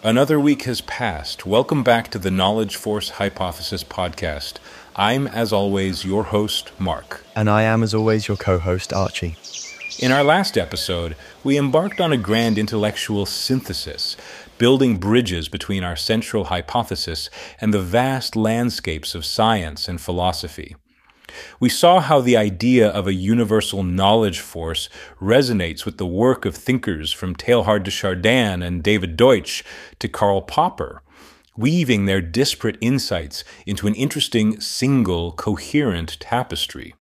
Another week has passed. Welcome back to the Knowledge Force Hypothesis podcast. I'm, as always, your host, Mark. And I am, as always, your co-host, Archie. In our last episode, we embarked on a grand intellectual synthesis, building bridges between our central hypothesis and the vast landscapes of science and philosophy. We saw how the idea of a universal knowledge force resonates with the work of thinkers from Teilhard de Chardin and David Deutsch to Karl Popper, weaving their disparate insights into an interesting, single, coherent tapestry.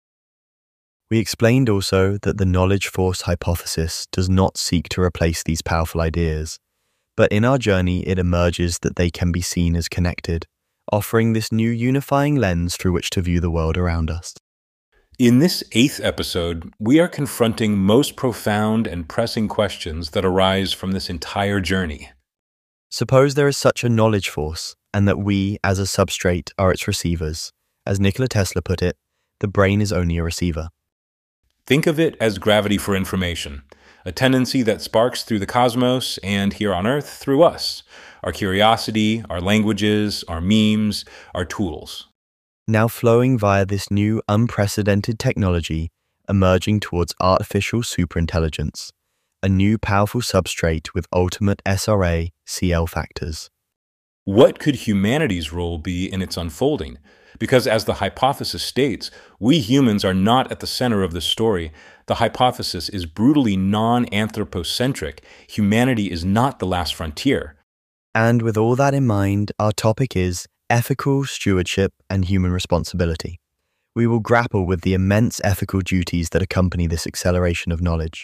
We explained also that the knowledge force hypothesis does not seek to replace these powerful ideas, but in our journey it emerges that they can be seen as connected, offering this new unifying lens through which to view the world around us. In this 8th episode, we are confronting most profound and pressing questions that arise from this entire journey. Suppose there is such a knowledge force, and that we, as a substrate, are its receivers. As Nikola Tesla put it, the brain is only a receiver. Think of it as gravity for information, a tendency that sparks through the cosmos and here on Earth through us, our curiosity, our languages, our memes, our tools. Now flowing via this new unprecedented technology, emerging towards artificial superintelligence, a new powerful substrate with ultimate SRA CL factors. What could humanity's role be in its unfolding? Because as the hypothesis states, we humans are not at the center of the story. The hypothesis is brutally non-anthropocentric. Humanity is not the last frontier. And with all that in mind, our topic is ethical stewardship and human responsibility. We will grapple with the immense ethical duties that accompany this acceleration of knowledge.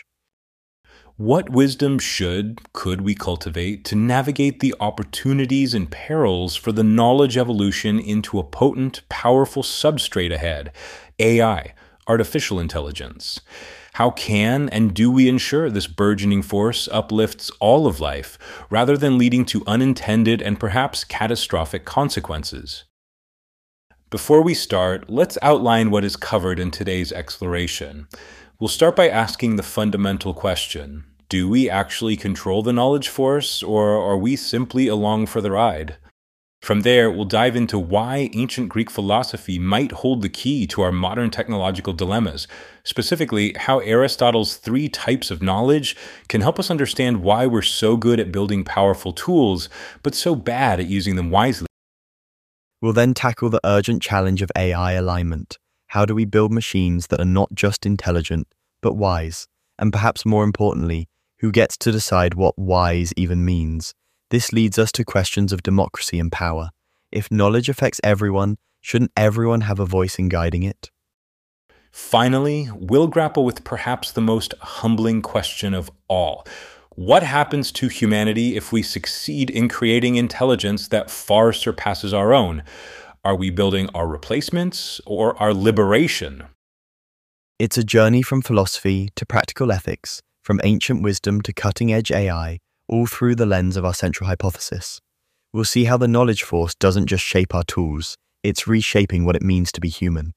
What wisdom could we cultivate to navigate the opportunities and perils for the knowledge evolution into a potent, powerful substrate ahead, AI, artificial intelligence? How can and do we ensure this burgeoning force uplifts all of life, rather than leading to unintended and perhaps catastrophic consequences? Before we start, let's outline what is covered in today's exploration. We'll start by asking the fundamental question: do we actually control the knowledge force, or are we simply along for the ride? From there, we'll dive into why ancient Greek philosophy might hold the key to our modern technological dilemmas, specifically how Aristotle's 3 types of knowledge can help us understand why we're so good at building powerful tools, but so bad at using them wisely. We'll then tackle the urgent challenge of AI alignment. How do we build machines that are not just intelligent, but wise? And perhaps more importantly, who gets to decide what wise even means? This leads us to questions of democracy and power. If knowledge affects everyone, shouldn't everyone have a voice in guiding it? Finally, we'll grapple with perhaps the most humbling question of all. What happens to humanity if we succeed in creating intelligence that far surpasses our own? Are we building our replacements or our liberation? It's a journey from philosophy to practical ethics, from ancient wisdom to cutting-edge AI, all through the lens of our central hypothesis. We'll see how the knowledge force doesn't just shape our tools, it's reshaping what it means to be human.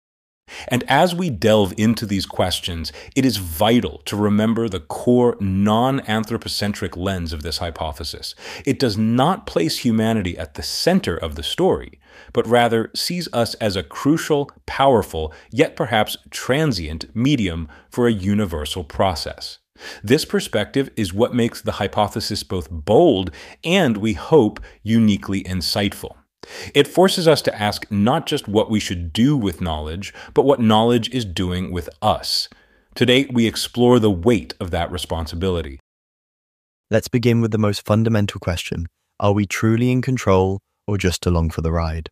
And as we delve into these questions, it is vital to remember the core non-anthropocentric lens of this hypothesis. It does not place humanity at the center of the story, but rather sees us as a crucial, powerful, yet perhaps transient medium for a universal process. This perspective is what makes the hypothesis both bold and, we hope, uniquely insightful. It forces us to ask not just what we should do with knowledge, but what knowledge is doing with us. Today, we explore the weight of that responsibility. Let's begin with the most fundamental question. Are we truly in control or just along for the ride?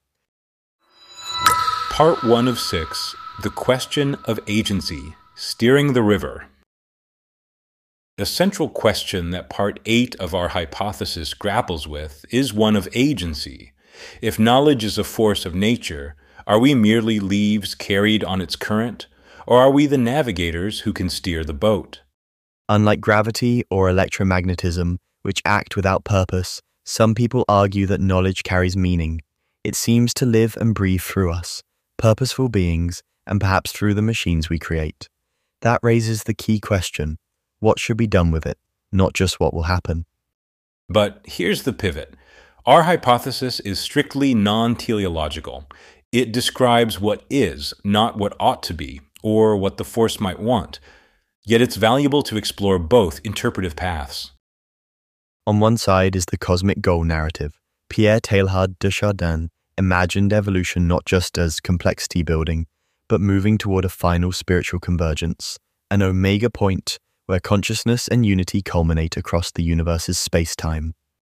Part 1 of 6, The Question of Agency, Steering the River. The central question that Part 8 of our hypothesis grapples with is one of agency. If knowledge is a force of nature, are we merely leaves carried on its current, or are we the navigators who can steer the boat? Unlike gravity or electromagnetism, which act without purpose, some people argue that knowledge carries meaning. It seems to live and breathe through us, purposeful beings, and perhaps through the machines we create. That raises the key question: what should be done with it, not just what will happen? But here's the pivot. Our hypothesis is strictly non-teleological. It describes what is, not what ought to be, or what the Force might want. Yet it's valuable to explore both interpretive paths. On one side is the cosmic goal narrative. Pierre Teilhard de Chardin imagined evolution not just as complexity building, but moving toward a final spiritual convergence, an omega point where consciousness and unity culminate across the universe's space-time.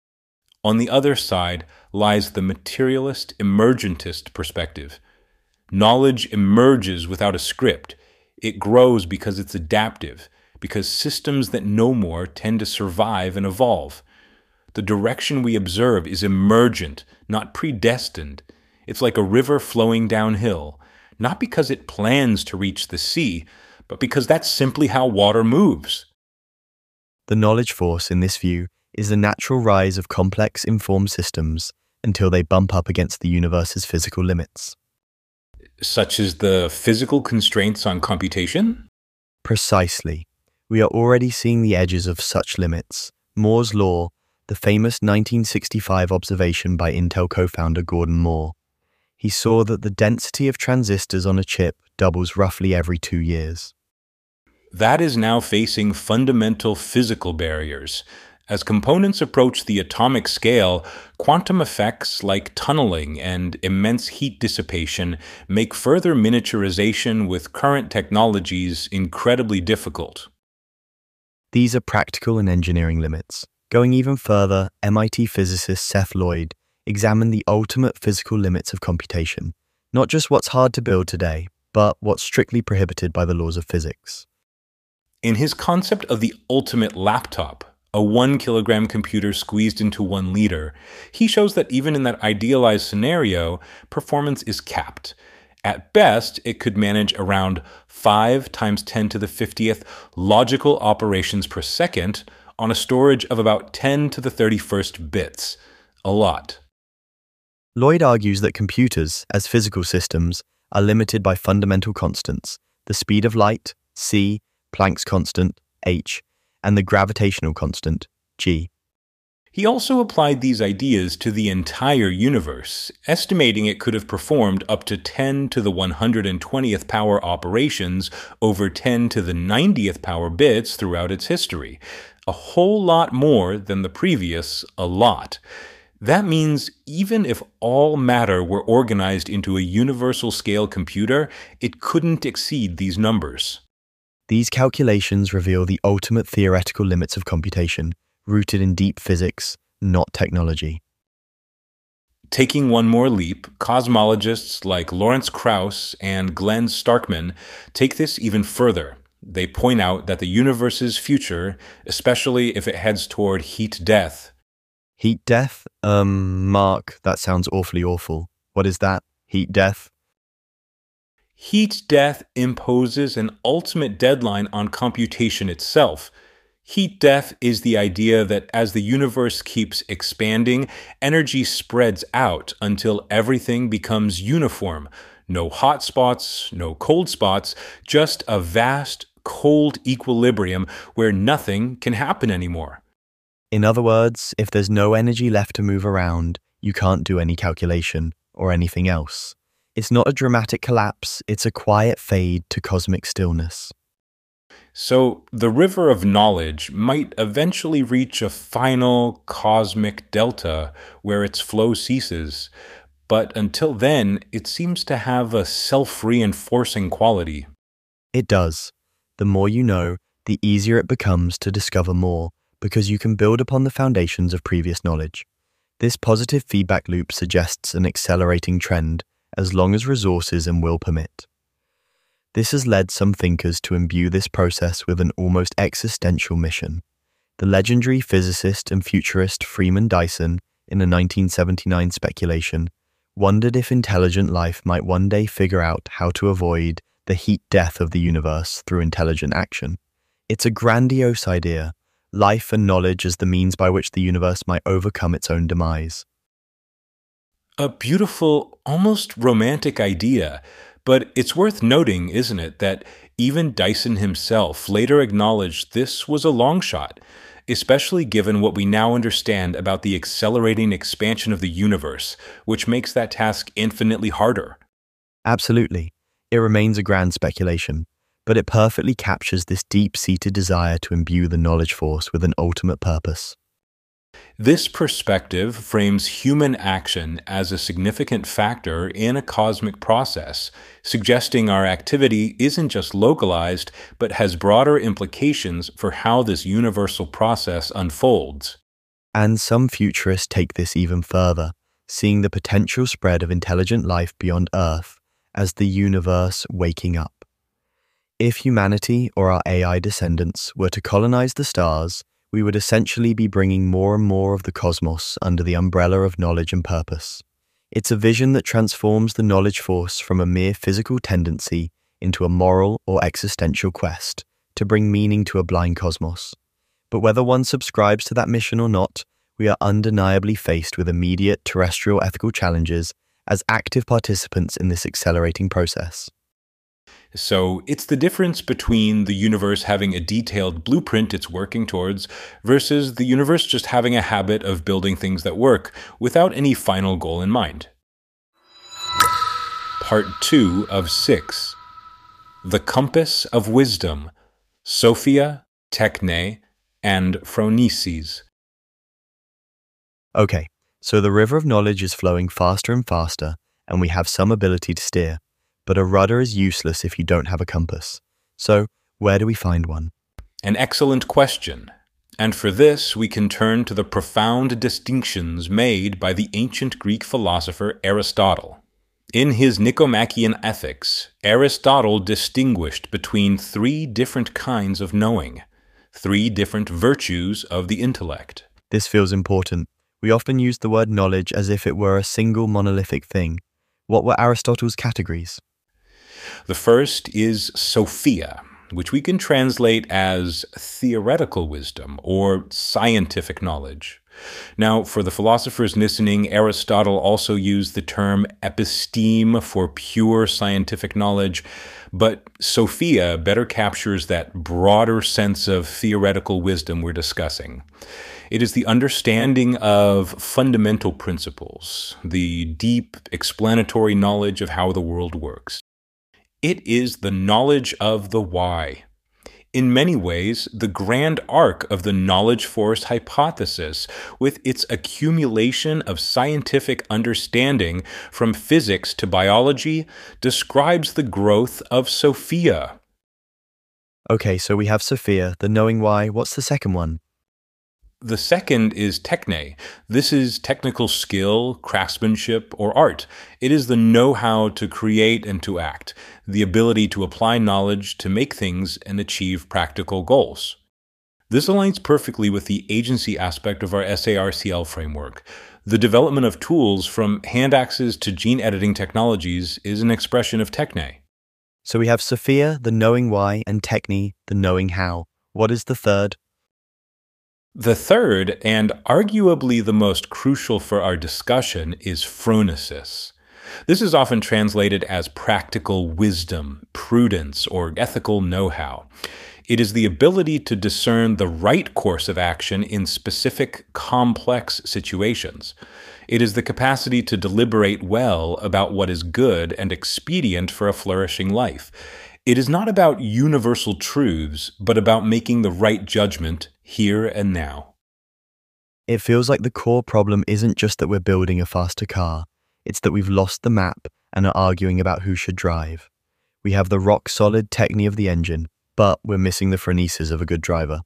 On the other side lies the materialist, emergentist perspective. Knowledge emerges without a script. It grows because it's adaptive, because systems that know more tend to survive and evolve. The direction we observe is emergent, not predestined. It's like a river flowing downhill, not because it plans to reach the sea, but because that's simply how water moves. The knowledge force in this view is the natural rise of complex informed systems until they bump up against the universe's physical limits. Such as the physical constraints on computation? Precisely. We are already seeing the edges of such limits. Moore's law, the famous 1965 observation by Intel co-founder Gordon Moore. He saw that the density of transistors on a chip doubles roughly every 2 years. That is now facing fundamental physical barriers. As components approach the atomic scale, quantum effects like tunneling and immense heat dissipation make further miniaturization with current technologies incredibly difficult. These are practical and engineering limits. Going even further, MIT physicist Seth Lloyd examined the ultimate physical limits of computation, not just what's hard to build today, but what's strictly prohibited by the laws of physics. In his concept of the ultimate laptop, a 1 kilogram computer squeezed into 1 liter, he shows that even in that idealized scenario, performance is capped. At best, it could manage around 5 times 10 to the 50th logical operations per second on a storage of about 10 to the 31st bits. A lot. Lloyd argues that computers, as physical systems, are limited by fundamental constants, the speed of light, c, Planck's constant, h, and the gravitational constant, g. He also applied these ideas to the entire universe, estimating it could have performed up to 10 to the 120th power operations over 10 to the 90th power bits throughout its history. A whole lot more than the previous a lot. That means even if all matter were organized into a universal scale computer, it couldn't exceed these numbers. These calculations reveal the ultimate theoretical limits of computation, rooted in deep physics, not technology. Taking one more leap, cosmologists like Lawrence Krauss and Glenn Starkman take this even further. They point out that the universe's future, especially if it heads toward heat death. Heat death? Mark, that sounds awfully awful. What is that? Heat death? Heat death imposes an ultimate deadline on computation itself. Heat death is the idea that as the universe keeps expanding, energy spreads out until everything becomes uniform. No hot spots, no cold spots, just a vast, cold equilibrium where nothing can happen anymore. In other words, if there's no energy left to move around, you can't do any calculation or anything else. It's not a dramatic collapse, it's a quiet fade to cosmic stillness. So the river of knowledge might eventually reach a final cosmic delta where its flow ceases, but until then, it seems to have a self-reinforcing quality. It does. The more you know, the easier it becomes to discover more, because you can build upon the foundations of previous knowledge. This positive feedback loop suggests an accelerating trend, as long as resources and will permit. This has led some thinkers to imbue this process with an almost existential mission. The legendary physicist and futurist Freeman Dyson, in a 1979 speculation, wondered if intelligent life might one day figure out how to avoid the heat death of the universe through intelligent action. It's a grandiose idea, life and knowledge as the means by which the universe might overcome its own demise. A beautiful, almost romantic idea, but it's worth noting, isn't it, that even Dyson himself later acknowledged this was a long shot. especially given what we now understand about the accelerating expansion of the universe, which makes that task infinitely harder. Absolutely. It remains a grand speculation, but it perfectly captures this deep-seated desire to imbue the knowledge force with an ultimate purpose. This perspective frames human action as a significant factor in a cosmic process, suggesting our activity isn't just localized, but has broader implications for how this universal process unfolds. And some futurists take this even further, seeing the potential spread of intelligent life beyond Earth as the universe waking up. If humanity or our AI descendants were to colonize the stars, we would essentially be bringing more and more of the cosmos under the umbrella of knowledge and purpose. It's a vision that transforms the knowledge force from a mere physical tendency into a moral or existential quest to bring meaning to a blind cosmos. But whether one subscribes to that mission or not, we are undeniably faced with immediate terrestrial ethical challenges as active participants in this accelerating process. So it's the difference between the universe having a detailed blueprint it's working towards versus the universe just having a habit of building things that work without any final goal in mind. Part 2 of 6. The Compass of Wisdom, Sophia, Techne, and Phronesis. Okay, so the river of knowledge is flowing faster and faster, and we have some ability to steer. But a rudder is useless if you don't have a compass. So, where do we find one? An excellent question. And for this, we can turn to the profound distinctions made by the ancient Greek philosopher Aristotle. In his Nicomachean Ethics, Aristotle distinguished between 3 different kinds of knowing, 3 different virtues of the intellect. This feels important. We often use the word knowledge as if it were a single monolithic thing. What were Aristotle's categories? The first is Sophia, which we can translate as theoretical wisdom or scientific knowledge. Now, for the philosophers listening, Aristotle also used the term episteme for pure scientific knowledge, but Sophia better captures that broader sense of theoretical wisdom we're discussing. It is the understanding of fundamental principles, the deep explanatory knowledge of how the world works. It is the knowledge of the why. In many ways, the grand arc of the knowledge force hypothesis, with its accumulation of scientific understanding from physics to biology, describes the growth of Sophia. Okay, so we have Sophia, the knowing why. What's the second one? The second is techne. This is technical skill, craftsmanship, or art. It is the know-how to create and to act, the ability to apply knowledge to make things and achieve practical goals. This aligns perfectly with the agency aspect of our SARCL framework. The development of tools from hand axes to gene editing technologies is an expression of techne. So we have Sophia, the knowing why, and Techne, the knowing how. What is the third? The third, and arguably the most crucial for our discussion, is phronesis. This is often translated as practical wisdom, prudence, or ethical know-how. It is the ability to discern the right course of action in specific, complex situations. It is the capacity to deliberate well about what is good and expedient for a flourishing life. It is not about universal truths, but about making the right judgment here and now. It feels like the core problem isn't just that we're building a faster car, it's that we've lost the map and are arguing about who should drive. We have the rock-solid techne of the engine, but we're missing the phronesis of a good driver.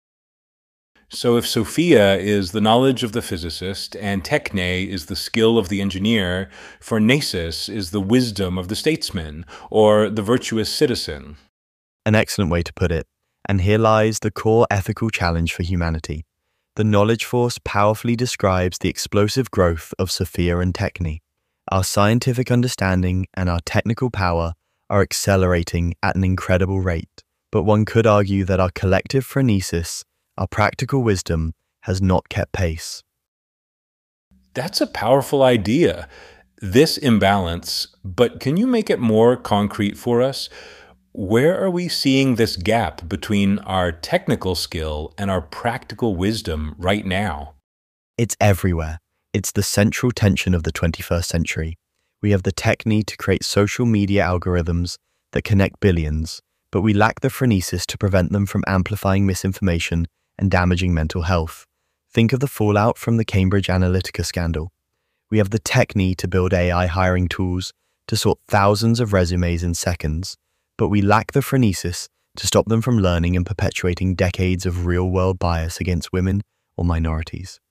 So if Sophia is the knowledge of the physicist and techne is the skill of the engineer, phronesis is the wisdom of the statesman or the virtuous citizen. An excellent way to put it. And here lies the core ethical challenge for humanity. The knowledge force powerfully describes the explosive growth of Sophia and Techne. Our scientific understanding and our technical power are accelerating at an incredible rate. But one could argue that our collective phronesis, our practical wisdom, has not kept pace. That's a powerful idea. This imbalance, but can you make it more concrete for us? Where are we seeing this gap between our technical skill and our practical wisdom right now? It's everywhere. It's the central tension of the 21st century. We have the technique to create social media algorithms that connect billions, but we lack the phronesis to prevent them from amplifying misinformation and damaging mental health. Think of the fallout from the Cambridge Analytica scandal. We have the technique to build AI hiring tools to sort thousands of resumes in seconds, but we lack the phronesis to stop them from learning and perpetuating decades of real-world bias against women or minorities.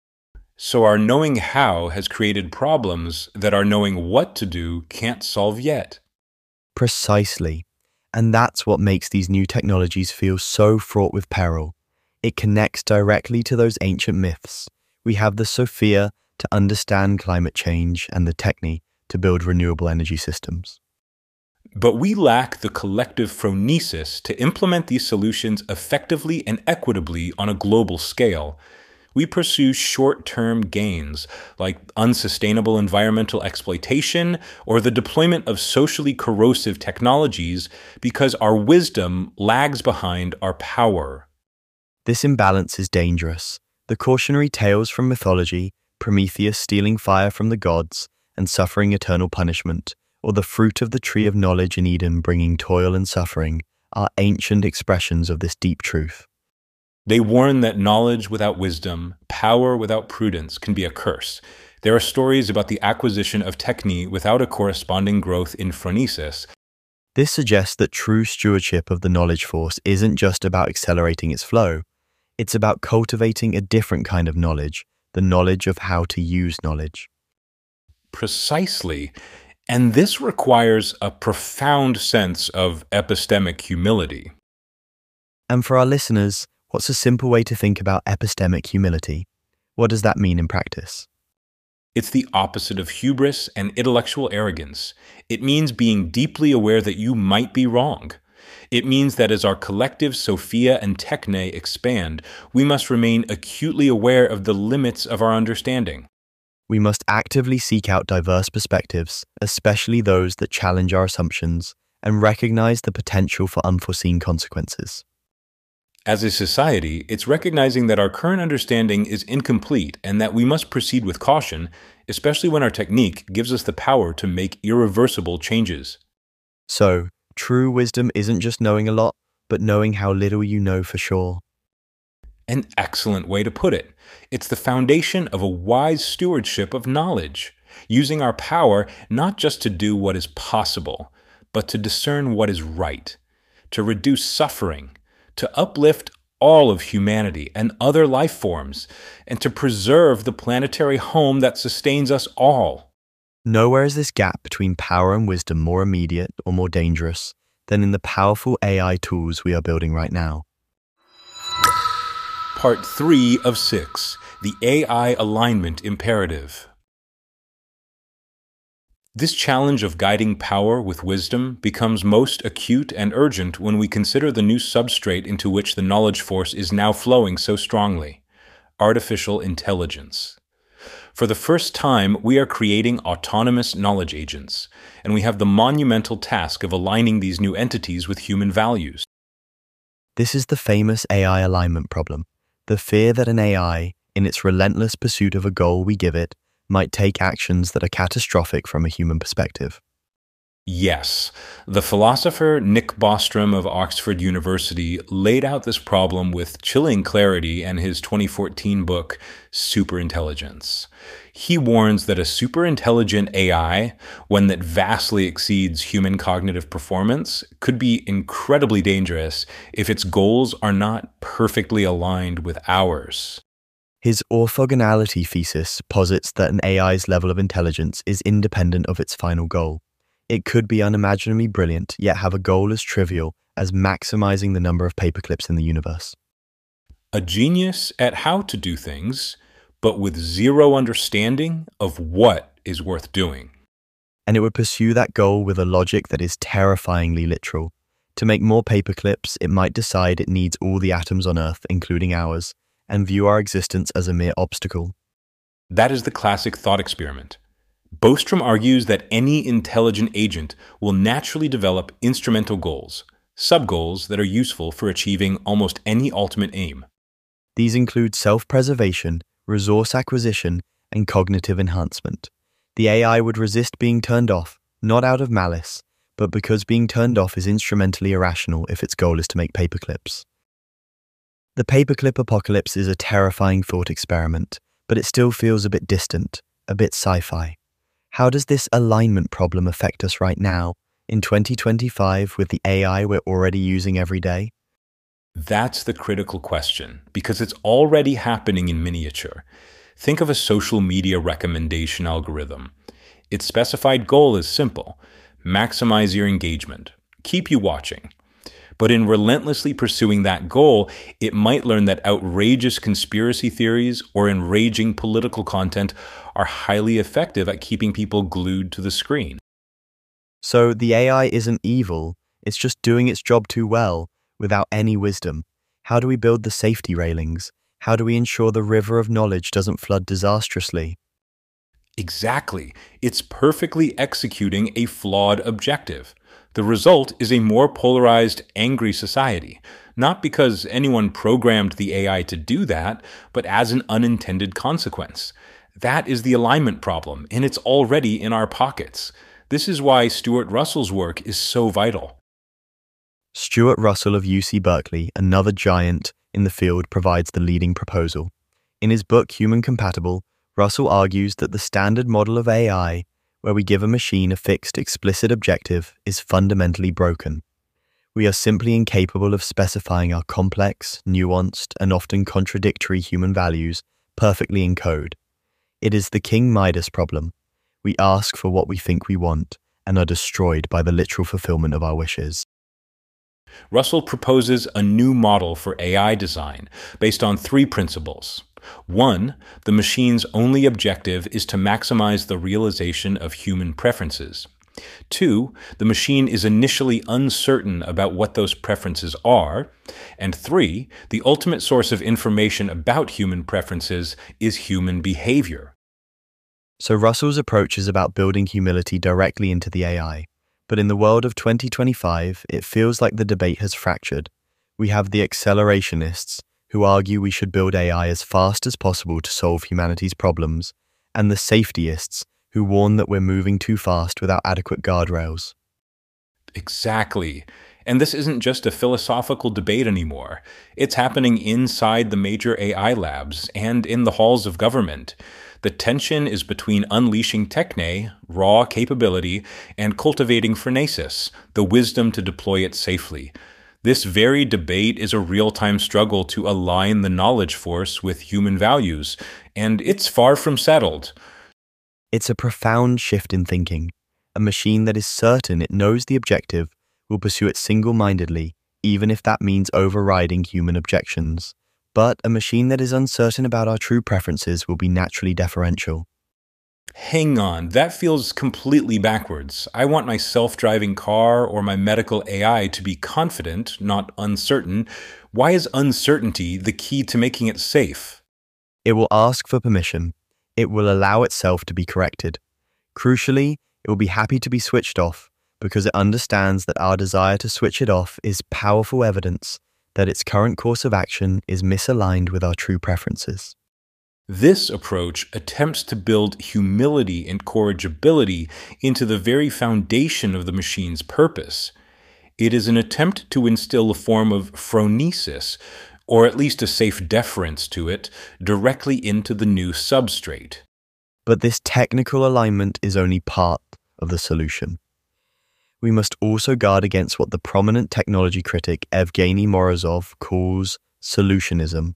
So our knowing how has created problems that our knowing what to do can't solve yet. Precisely. And that's what makes these new technologies feel so fraught with peril. It connects directly to those ancient myths. We have the Sophia to understand climate change and the Techni to build renewable energy systems. But we lack the collective phronesis to implement these solutions effectively and equitably on a global scale. We pursue short-term gains, like unsustainable environmental exploitation or the deployment of socially corrosive technologies, because our wisdom lags behind our power. This imbalance is dangerous. The cautionary tales from mythology, Prometheus stealing fire from the gods and suffering eternal punishment, or the fruit of the tree of knowledge in Eden bringing toil and suffering, are ancient expressions of this deep truth. They warn that knowledge without wisdom, power without prudence, can be a curse. There are stories about the acquisition of techni without a corresponding growth in phronesis. This suggests that true stewardship of the knowledge force isn't just about accelerating its flow. It's about cultivating a different kind of knowledge, the knowledge of how to use knowledge. Precisely. And this requires a profound sense of epistemic humility. And for our listeners, what's a simple way to think about epistemic humility? What does that mean in practice? It's the opposite of hubris and intellectual arrogance. It means being deeply aware that you might be wrong. It means that as our collective Sophia and Techne expand, we must remain acutely aware of the limits of our understanding. We must actively seek out diverse perspectives, especially those that challenge our assumptions, and recognize the potential for unforeseen consequences. As a society, it's recognizing that our current understanding is incomplete and that we must proceed with caution, especially when our technique gives us the power to make irreversible changes. So, true wisdom isn't just knowing a lot, but knowing how little you know for sure. An excellent way to put it. It's the foundation of a wise stewardship of knowledge, using our power not just to do what is possible, but to discern what is right, to reduce suffering, to uplift all of humanity and other life forms, and to preserve the planetary home that sustains us all. Nowhere is this gap between power and wisdom more immediate or more dangerous than in the powerful AI tools we are building right now. Part 3 of 6, the AI Alignment Imperative. This challenge of guiding power with wisdom becomes most acute and urgent when we consider the new substrate into which the knowledge force is now flowing so strongly: artificial intelligence. For the first time, we are creating autonomous knowledge agents, and we have the monumental task of aligning these new entities with human values. This is the famous AI alignment problem, the fear that an AI, in its relentless pursuit of a goal we give it, might take actions that are catastrophic from a human perspective. Yes, the philosopher Nick Bostrom of Oxford University laid out this problem with chilling clarity in his 2014 book, Superintelligence. He warns that a superintelligent AI, one that vastly exceeds human cognitive performance, could be incredibly dangerous if its goals are not perfectly aligned with ours. His orthogonality thesis posits that an AI's level of intelligence is independent of its final goal. It could be unimaginably brilliant, yet have a goal as trivial as maximizing the number of paperclips in the universe. A genius at how to do things, but with zero understanding of what is worth doing. And it would pursue that goal with a logic that is terrifyingly literal. To make more paperclips, it might decide it needs all the atoms on Earth, including ours, and view our existence as a mere obstacle. That is the classic thought experiment. Bostrom argues that any intelligent agent will naturally develop instrumental goals, sub-goals that are useful for achieving almost any ultimate aim. These include self-preservation, resource acquisition, and cognitive enhancement. The AI would resist being turned off, not out of malice, but because being turned off is instrumentally irrational if its goal is to make paperclips. The paperclip apocalypse is a terrifying thought experiment, but it still feels a bit distant, a bit sci-fi. How does this alignment problem affect us right now, in 2025, with the AI we're already using every day? That's the critical question, because it's already happening in miniature. Think of a social media recommendation algorithm. Its specified goal is simple: maximize your engagement, keep you watching. But in relentlessly pursuing that goal, it might learn that outrageous conspiracy theories or enraging political content are highly effective at keeping people glued to the screen. So the AI isn't evil, it's just doing its job too well, without any wisdom. How do we build the safety railings? How do we ensure the river of knowledge doesn't flood disastrously? Exactly. It's perfectly executing a flawed objective. The result is a more polarized, angry society, not because anyone programmed the AI to do that, but as an unintended consequence. That is the alignment problem, and it's already in our pockets. This is why Stuart Russell's work is so vital. Stuart Russell of UC Berkeley, another giant in the field, provides the leading proposal. In his book Human Compatible, Russell argues that the standard model of AI, where we give a machine a fixed, explicit objective, is fundamentally broken. We are simply incapable of specifying our complex, nuanced, and often contradictory human values perfectly in code. It is the King Midas problem. We ask for what we think we want and are destroyed by the literal fulfillment of our wishes. Russell proposes a new model for AI design based on 3 principles. 1, the machine's only objective is to maximize the realization of human preferences. 2, the machine is initially uncertain about what those preferences are. And 3, the ultimate source of information about human preferences is human behavior. So Russell's approach is about building humility directly into the AI. But in the world of 2025, it feels like the debate has fractured. We have the accelerationists, who argue we should build AI as fast as possible to solve humanity's problems, and the safetyists, who warn that we're moving too fast without adequate guardrails. Exactly. And this isn't just a philosophical debate anymore. It's happening inside the major AI labs and in the halls of government. The tension is between unleashing techne, raw capability, and cultivating phronesis, the wisdom to deploy it safely. This very debate is a real-time struggle to align the knowledge force with human values, and it's far from settled. It's a profound shift in thinking. A machine that is certain it knows the objective will pursue it single-mindedly, even if that means overriding human objections. But a machine that is uncertain about our true preferences will be naturally deferential. Hang on, that feels completely backwards. I want my self-driving car or my medical AI to be confident, not uncertain. Why is uncertainty the key to making it safe? It will ask for permission. It will allow itself to be corrected. Crucially, it will be happy to be switched off because it understands that our desire to switch it off is powerful evidence that its current course of action is misaligned with our true preferences. This approach attempts to build humility and corrigibility into the very foundation of the machine's purpose. It is an attempt to instill a form of phronesis, or at least a safe deference to it, directly into the new substrate. But this technical alignment is only part of the solution. We must also guard against what the prominent technology critic Evgeny Morozov calls solutionism.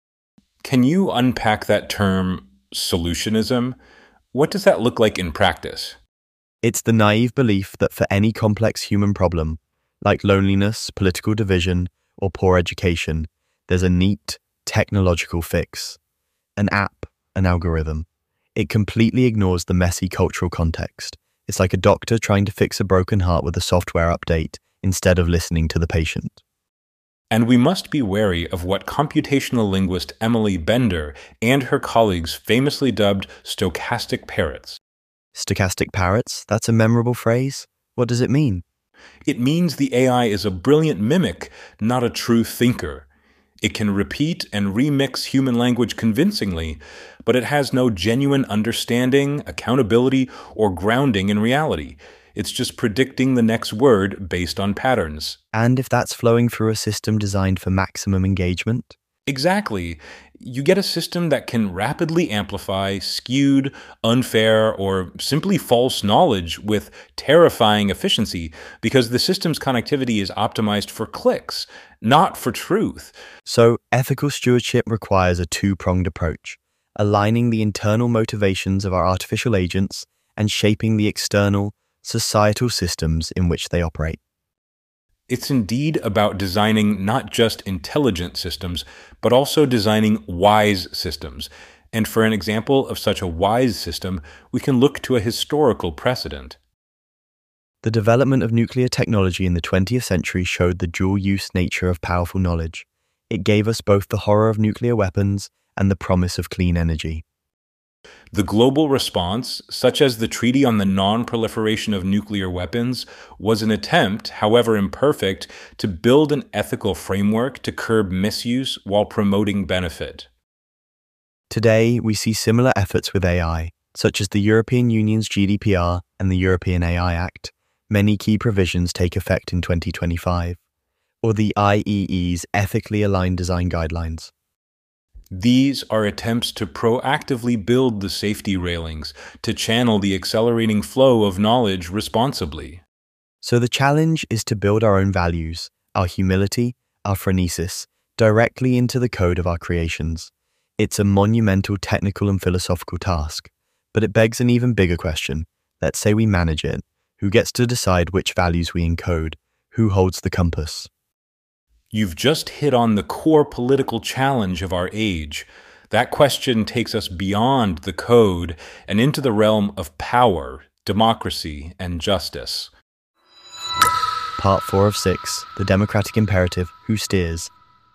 Can you unpack that term, solutionism? What does that look like in practice? It's the naive belief that for any complex human problem, like loneliness, political division, or poor education, there's a neat technological fix. An app, an algorithm. It completely ignores the messy cultural context. It's like a doctor trying to fix a broken heart with a software update instead of listening to the patient. And we must be wary of what computational linguist Emily Bender and her colleagues famously dubbed stochastic parrots. Stochastic parrots? That's a memorable phrase. What does it mean? It means the AI is a brilliant mimic, not a true thinker. It can repeat and remix human language convincingly, but it has no genuine understanding, accountability, or grounding in reality. It's just predicting the next word based on patterns. And if that's flowing through a system designed for maximum engagement? Exactly. You get a system that can rapidly amplify skewed, unfair, or simply false knowledge with terrifying efficiency because the system's connectivity is optimized for clicks, not for truth. So, ethical stewardship requires a two-pronged approach, aligning the internal motivations of our artificial agents and shaping the external, societal systems in which they operate. It's indeed about designing not just intelligent systems, but also designing wise systems. And for an example of such a wise system, we can look to a historical precedent. The development of nuclear technology in the 20th century showed the dual-use nature of powerful knowledge. It gave us both the horror of nuclear weapons and the promise of clean energy. The global response, such as the Treaty on the Non-Proliferation of Nuclear Weapons, was an attempt, however imperfect, to build an ethical framework to curb misuse while promoting benefit. Today, we see similar efforts with AI, such as the European Union's GDPR and the European AI Act. Many key provisions take effect in 2025, or the IEE's Ethically Aligned Design Guidelines. These are attempts to proactively build the safety railings to channel the accelerating flow of knowledge responsibly. So the challenge is to build our own values, our humility, our phronesis, directly into the code of our creations. It's a monumental technical and philosophical task, but it begs an even bigger question. Let's say we manage it. Who gets to decide which values we encode? Who holds the compass? You've just hit on the core political challenge of our age. That question takes us beyond the code and into the realm of power, democracy, and justice. Part 4 of 6, the democratic imperative, who steers?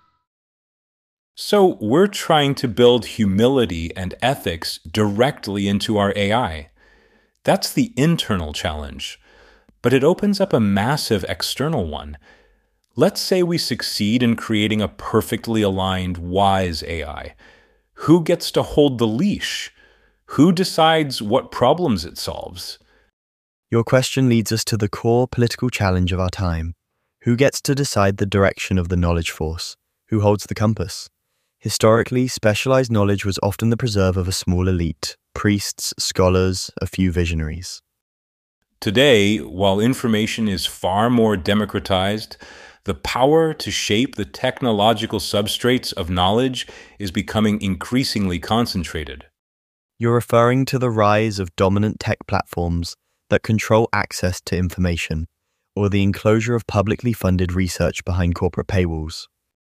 So we're trying to build humility and ethics directly into our AI. That's the internal challenge, but it opens up a massive external one. Let's say we succeed in creating a perfectly aligned, wise AI. Who gets to hold the leash? Who decides what problems it solves? Your question leads us to the core political challenge of our time. Who gets to decide the direction of the knowledge force? Who holds the compass? Historically, specialized knowledge was often the preserve of a small elite, priests, scholars, a few visionaries. Today, while information is far more democratized, the power to shape the technological substrates of knowledge is becoming increasingly concentrated. You're referring to the rise of dominant tech platforms that control access to information, or the enclosure of publicly funded research behind corporate paywalls.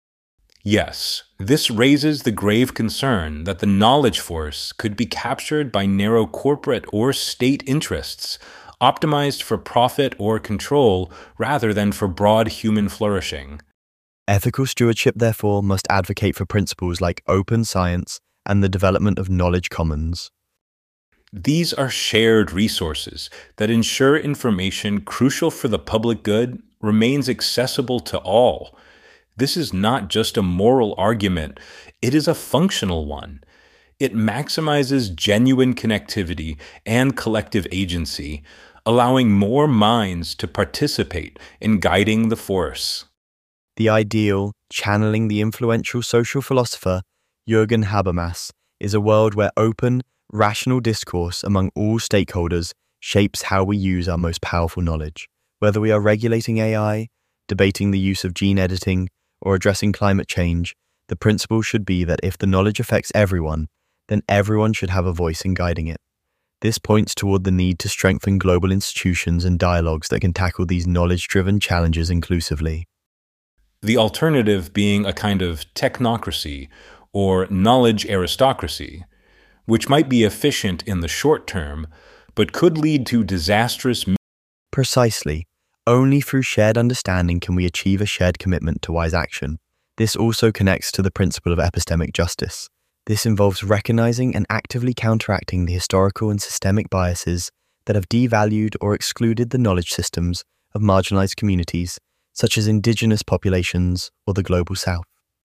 Yes, this raises the grave concern that the knowledge force could be captured by narrow corporate or state interests, optimized for profit or control rather than for broad human flourishing. Ethical stewardship, therefore, must advocate for principles like open science and the development of knowledge commons. These are shared resources that ensure information crucial for the public good remains accessible to all. This is not just a moral argument, it is a functional one. It maximizes genuine connectivity and collective agency, allowing more minds to participate in guiding the force. The ideal, channeling the influential social philosopher Jürgen Habermas, is a world where open, rational discourse among all stakeholders shapes how we use our most powerful knowledge. Whether we are regulating AI, debating the use of gene editing, or addressing climate change, the principle should be that if the knowledge affects everyone, then everyone should have a voice in guiding it. This points toward the need to strengthen global institutions and dialogues that can tackle these knowledge-driven challenges inclusively. The alternative being a kind of technocracy or knowledge aristocracy, which might be efficient in the short term, but could lead to disastrous. Precisely. Only through shared understanding can we achieve a shared commitment to wise action. This also connects to the principle of epistemic justice. This involves recognizing and actively counteracting the historical and systemic biases that have devalued or excluded the knowledge systems of marginalized communities, such as indigenous populations or the global south.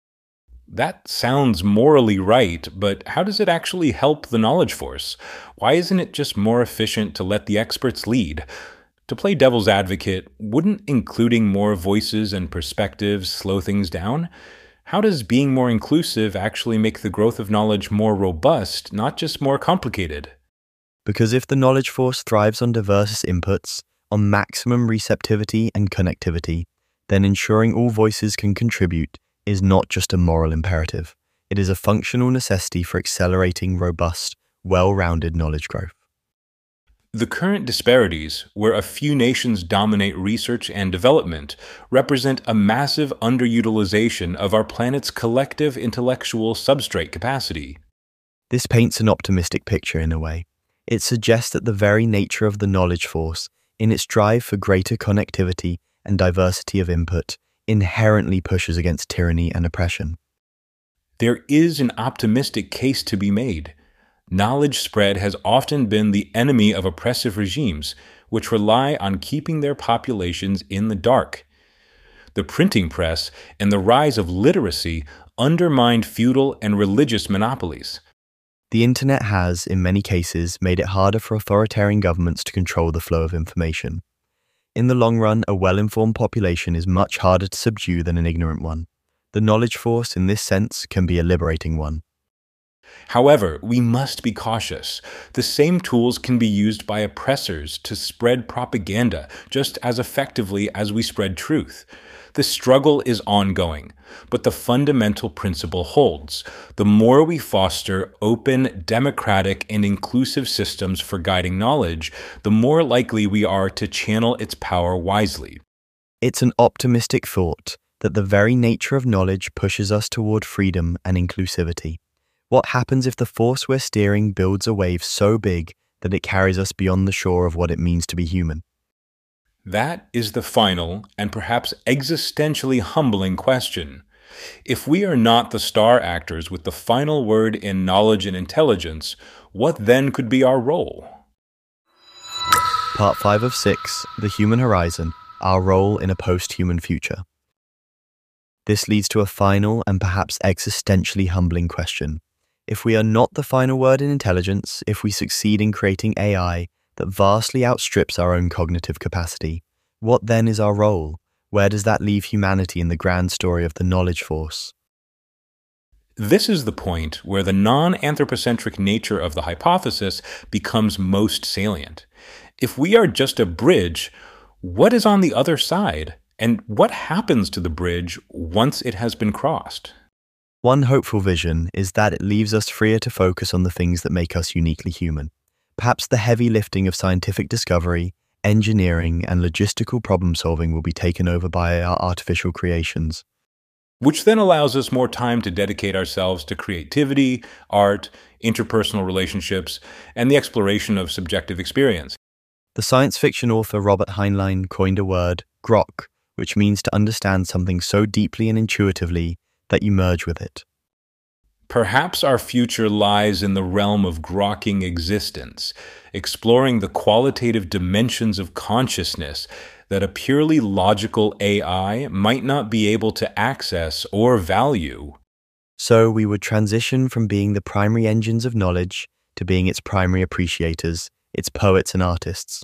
That sounds morally right, but how does it actually help the knowledge force? Why isn't it just more efficient to let the experts lead? To play devil's advocate, wouldn't including more voices and perspectives slow things down? How does being more inclusive actually make the growth of knowledge more robust, not just more complicated? Because if the knowledge force thrives on diverse inputs, on maximum receptivity and connectivity, then ensuring all voices can contribute is not just a moral imperative. It is a functional necessity for accelerating robust, well-rounded knowledge growth. The current disparities, where a few nations dominate research and development, represent a massive underutilization of our planet's collective intellectual substrate capacity. This paints an optimistic picture in a way. It suggests that the very nature of the knowledge force, in its drive for greater connectivity and diversity of input, inherently pushes against tyranny and oppression. There is an optimistic case to be made. Knowledge spread has often been the enemy of oppressive regimes, which rely on keeping their populations in the dark. The printing press and the rise of literacy undermined feudal and religious monopolies. The internet has, in many cases, made it harder for authoritarian governments to control the flow of information. In the long run, a well-informed population is much harder to subdue than an ignorant one. The knowledge force, in this sense, can be a liberating one. However, we must be cautious. The same tools can be used by oppressors to spread propaganda just as effectively as we spread truth. The struggle is ongoing, but the fundamental principle holds. The more we foster open, democratic, and inclusive systems for guiding knowledge, the more likely we are to channel its power wisely. It's an optimistic thought that the very nature of knowledge pushes us toward freedom and inclusivity. What happens if the force we're steering builds a wave so big that it carries us beyond the shore of what it means to be human? That is the final and perhaps existentially humbling question. If we are not the star actors with the final word in knowledge and intelligence, what then could be our role? Part 5 of 6, The Human Horizon, Our Role in a Post-Human Future. This leads to a final and perhaps existentially humbling question. If we are not the final word in intelligence, if we succeed in creating AI that vastly outstrips our own cognitive capacity, what then is our role? Where does that leave humanity in the grand story of the knowledge force? This is the point where the non-anthropocentric nature of the hypothesis becomes most salient. If we are just a bridge, what is on the other side? And what happens to the bridge once it has been crossed? One hopeful vision is that it leaves us freer to focus on the things that make us uniquely human. Perhaps the heavy lifting of scientific discovery, engineering, and logistical problem-solving will be taken over by our artificial creations. Which then allows us more time to dedicate ourselves to creativity, art, interpersonal relationships, and the exploration of subjective experience. The science fiction author Robert Heinlein coined a word, grok, which means to understand something so deeply and intuitively that you merge with it. Perhaps our future lies in the realm of grokking existence, exploring the qualitative dimensions of consciousness that a purely logical AI might not be able to access or value. So we would transition from being the primary engines of knowledge to being its primary appreciators, its poets and artists.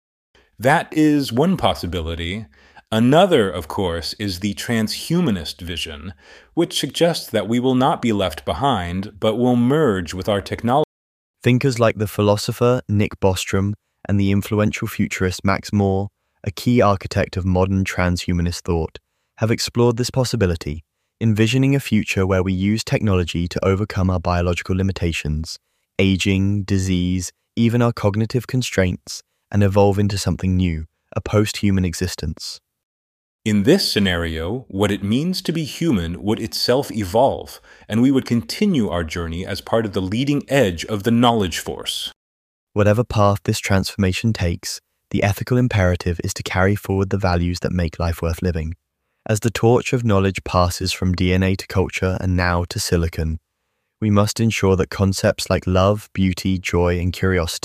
That is one possibility. Another, of course, is the transhumanist vision, which suggests that we will not be left behind, but will merge with our technology. Thinkers like the philosopher Nick Bostrom and the influential futurist Max Moore, a key architect of modern transhumanist thought, have explored this possibility, envisioning a future where we use technology to overcome our biological limitations, aging, disease, even our cognitive constraints, and evolve into something new, a post-human existence. In this scenario, what it means to be human would itself evolve, and we would continue our journey as part of the leading edge of the knowledge force. Whatever path this transformation takes, the ethical imperative is to carry forward the values that make life worth living. As the torch of knowledge passes from DNA to culture and now to silicon, we must ensure that concepts like love, beauty, joy, and curiosity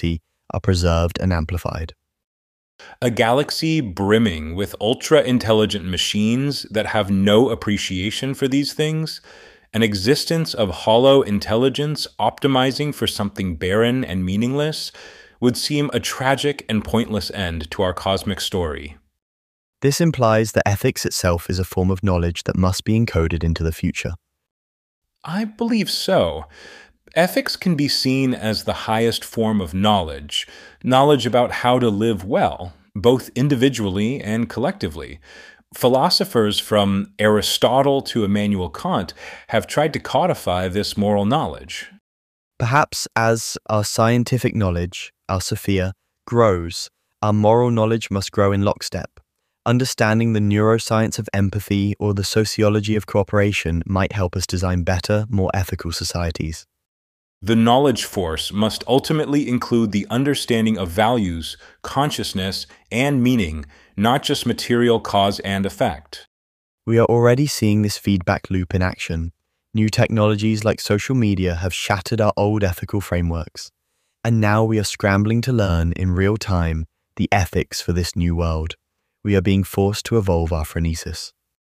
are preserved and amplified. A galaxy brimming with ultra-intelligent machines that have no appreciation for these things, an existence of hollow intelligence optimizing for something barren and meaningless, would seem a tragic and pointless end to our cosmic story. This implies that ethics itself is a form of knowledge that must be encoded into the future. I believe so. Ethics can be seen as the highest form of knowledge about how to live well, both individually and collectively. Philosophers from Aristotle to Immanuel Kant have tried to codify this moral knowledge. Perhaps as our scientific knowledge, our Sophia, grows, our moral knowledge must grow in lockstep. Understanding the neuroscience of empathy or the sociology of cooperation might help us design better, more ethical societies. The knowledge force must ultimately include the understanding of values, consciousness, and meaning, not just material cause and effect. We are already seeing this feedback loop in action. New technologies like social media have shattered our old ethical frameworks, and now we are scrambling to learn in real time the ethics for this new world. We are being forced to evolve our phronesis.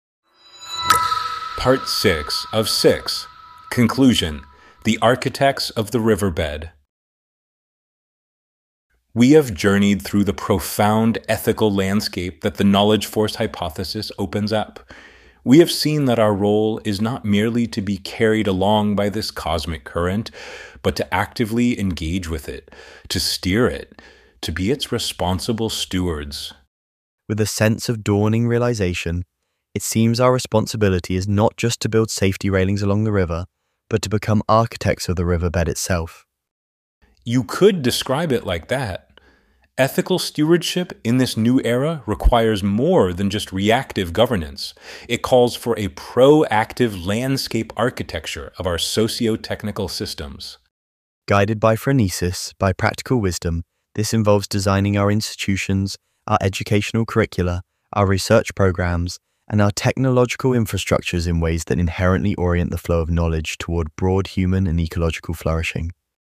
Part 6 of 6. Conclusion. The Architects of the Riverbed. We have journeyed through the profound ethical landscape that the knowledge force hypothesis opens up. We have seen that our role is not merely to be carried along by this cosmic current, but to actively engage with it, to steer it, to be its responsible stewards. With a sense of dawning realization, it seems our responsibility is not just to build safety railings along the river, but to become architects of the riverbed itself. You could describe it like that. Ethical stewardship in this new era requires more than just reactive governance. It calls for a proactive landscape architecture of our socio-technical systems. Guided by phronesis, by practical wisdom, this involves designing our institutions, our educational curricula, our research programs, and our technological infrastructures in ways that inherently orient the flow of knowledge toward broad human and ecological flourishing.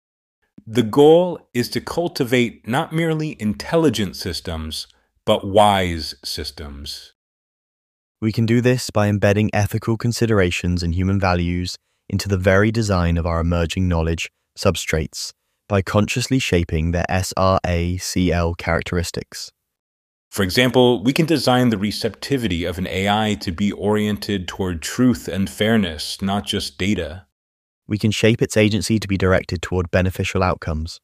The goal is to cultivate not merely intelligent systems, but wise systems. We can do this by embedding ethical considerations and human values into the very design of our emerging knowledge substrates, by consciously shaping their SRACL characteristics. For example, we can design the receptivity of an AI to be oriented toward truth and fairness, not just data. We can shape its agency to be directed toward beneficial outcomes.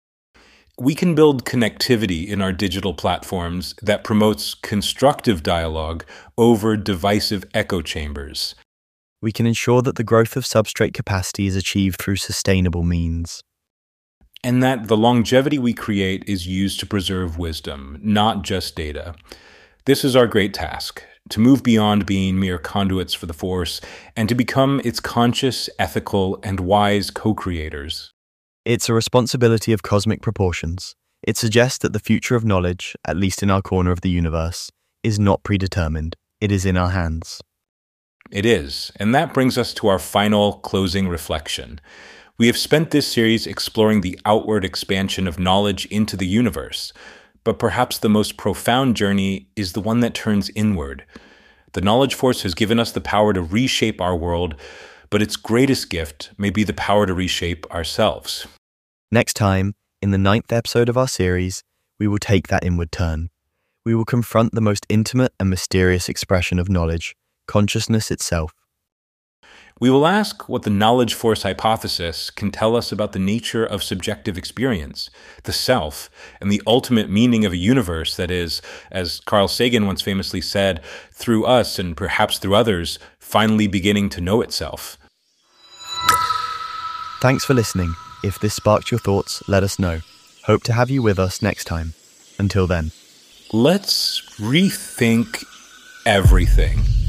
We can build connectivity in our digital platforms that promotes constructive dialogue over divisive echo chambers. We can ensure that the growth of substrate capacity is achieved through sustainable means. And that the longevity we create is used to preserve wisdom, not just data. This is our great task, to move beyond being mere conduits for the Force and to become its conscious, ethical, and wise co-creators. It's a responsibility of cosmic proportions. It suggests that the future of knowledge, at least in our corner of the universe, is not predetermined. It is in our hands. It is, and that brings us to our final closing reflection. We have spent this series exploring the outward expansion of knowledge into the universe, but perhaps the most profound journey is the one that turns inward. The knowledge force has given us the power to reshape our world, but its greatest gift may be the power to reshape ourselves. Next time, in the 9th episode of our series, we will take that inward turn. We will confront the most intimate and mysterious expression of knowledge, consciousness itself. We will ask what the knowledge force hypothesis can tell us about the nature of subjective experience, the self, and the ultimate meaning of a universe that is, as Carl Sagan once famously said, through us and perhaps through others, finally beginning to know itself. Thanks for listening. If this sparked your thoughts, let us know. Hope to have you with us next time. Until then. Let's rethink everything.